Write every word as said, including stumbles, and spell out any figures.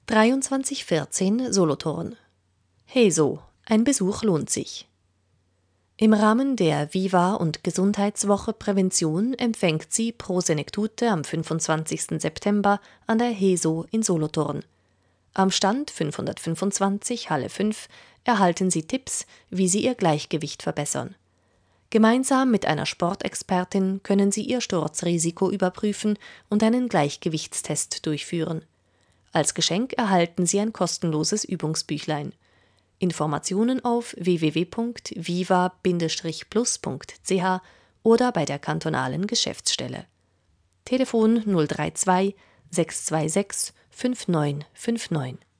dreiundzwanzig vierzehn Solothurn. Heso, ein Besuch lohnt sich. Im Rahmen der Viva- und Gesundheitswoche Prävention empfängt sie Pro Senectute am fünfundzwanzigsten September an der Heso in Solothurn. Am Stand fünfhundertfünfundzwanzig Halle fünf erhalten Sie Tipps, wie Sie Ihr Gleichgewicht verbessern. Gemeinsam mit einer Sportexpertin können Sie Ihr Sturzrisiko überprüfen und einen Gleichgewichtstest durchführen. Als Geschenk erhalten Sie ein kostenloses Übungsbüchlein. Informationen auf w w w punkt viva Bindestrich plus punkt c h oder bei der kantonalen Geschäftsstelle. Telefon null drei zwei sechs zwei sechs fünf neun fünf neun.